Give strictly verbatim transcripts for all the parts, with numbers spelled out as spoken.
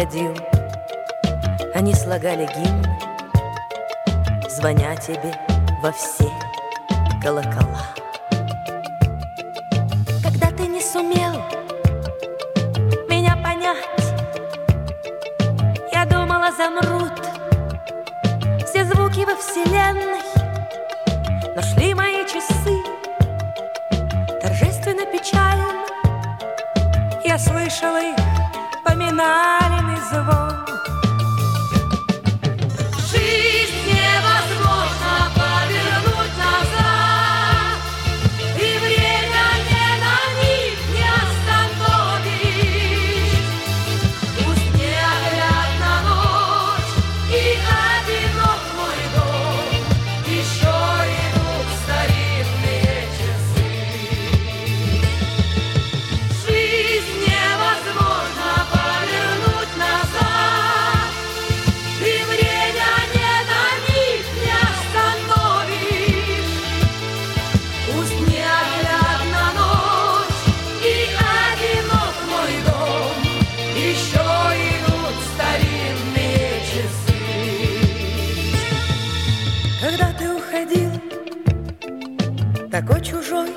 входил, они слагали гимн, звоня тебе во все колокола. Когда ты не сумел меня понять, я думала, замрут все звуки во вселенной, но шли мои часы торжественно печально. Я слышала их поминальный звон. Жизнь невозможно повернуть назад, и время ни на миг не остановишь. Пусть неоглядна ночь и одинок мой дом, еще идут старинные часы. Жизнь невозможно повернуть назад, и время ни на миг не остановишь. Пусть неоглядна ночь и одинок мой дом, еще идут старинные часы. Когда ты уходил, такой чужой,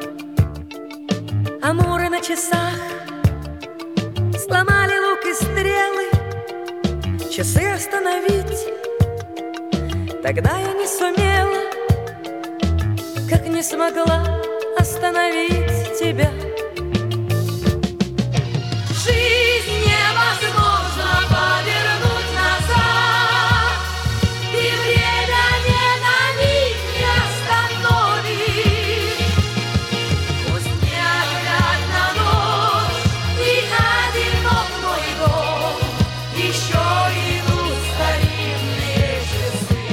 амуры на часах сломали лук и стрелы, часы остановить тогда я не сумела, как не смогла остановить тебя. Жизнь невозможно повернуть назад, и время ни на миг не остановишь. Пусть неоглядна ночь и одинок мой дом, еще идут старинные часы.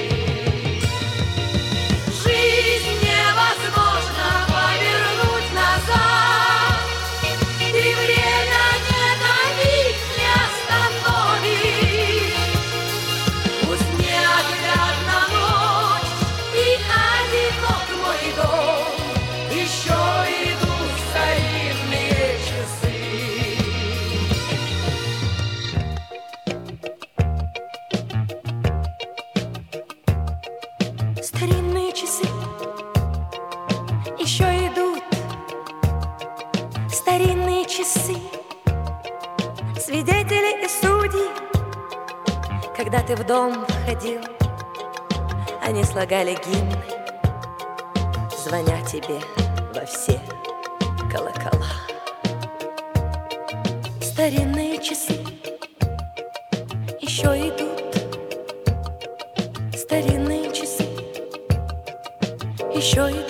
Жизнь невозможно повернуть назад, и время ни на миг не остановишь. Пусть неоглядна ночь и одинок мой дом, еще идут старинные часы. Старинные часы еще идут, старинные часы, свидетели и судьи. Когда ты в дом входил, они слагали гимны, звоня тебе во все колокола. Старинные часы еще идут, старинные часы еще идут.